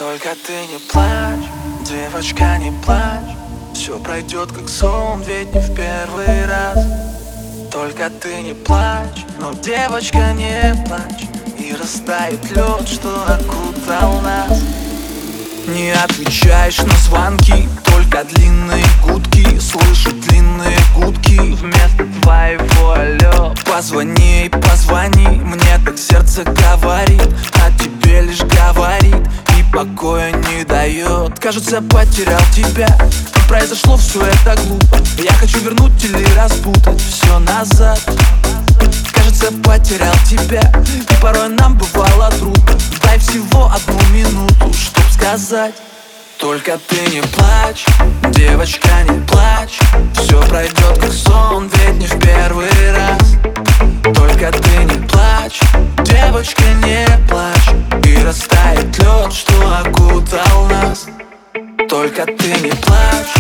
Только ты не плачь, девочка, не плачь. Все пройдет как сон, ведь не в первый раз. Только ты не плачь, но, девочка, не плачь. И растает лед, что окутал нас. Не отвечаешь на звонки, только длинные гудки. Слышу длинные гудки вместо твоего алло. Позвони, позвони, мне так сердце говорит, а тебе лишь говорит и покоя не дает. Кажется, потерял тебя, и произошло все это глупо. Я хочу вернуть или распутать все назад. Кажется, потерял тебя, и порой нам бывало трудно. Дай всего одну минуту, чтоб сказать. Только ты не плачь, девочка, не плачь. Все пройдет как сон, ведь не в первый раз. Только ты не плачь, девочка, не плачь. И растает лед, что окутал нас. Только ты не плачь.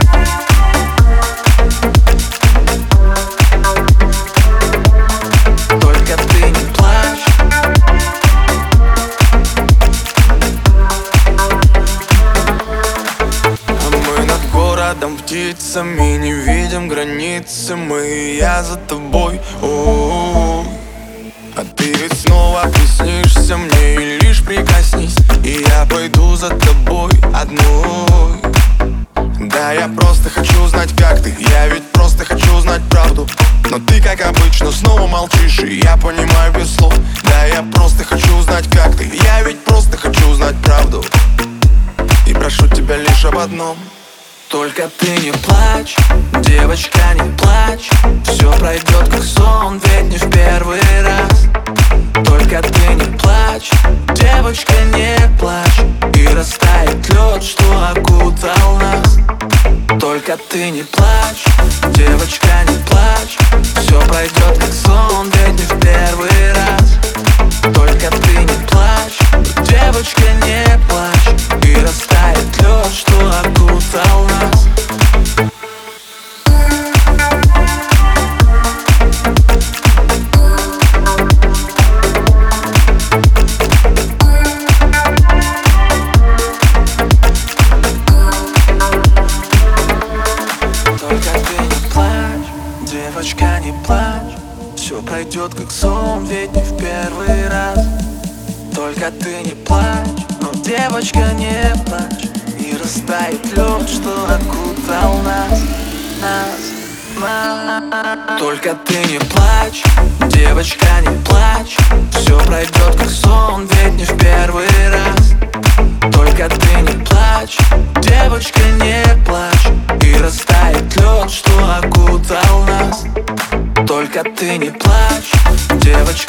Птицами не видим границы, мы и я за тобой. О-о-о. А ты ведь снова приснишься мне, и лишь прикоснись, и я пойду за тобой одной. Да, я просто хочу знать, как ты, я ведь просто хочу знать правду. Но ты, как обычно, снова молчишь, и я понимаю без слов. Да, я просто хочу знать, как ты, я ведь просто хочу знать правду. И прошу тебя лишь об одном. Только ты не плачь, девочка, не плачь. Все пройдет как сон, ведь не в первый раз. Только ты не плачь, девочка, не плачь. И растает лед, что окутал нас. Только ты не плачь, девочка, не плачь. Все пройдет как сон, ведь не в первый раз. Только ты не плачь, девочка, не плачь. И растает лед, что окутал нас. Только ты не плачь, девочка, не плачь. Все пройдет как сон, ведь не в первый раз. Только ты не плачь, но, девочка, не плачь. И растает лед, что окутал нас. Только ты не плачь, девочка, не плачь. Все пройдет как сон, ведь не в первый раз. Только ты не плачь, девочка, не плачь. И растает лед, что окутал нас. Только ты не плачь, девочка.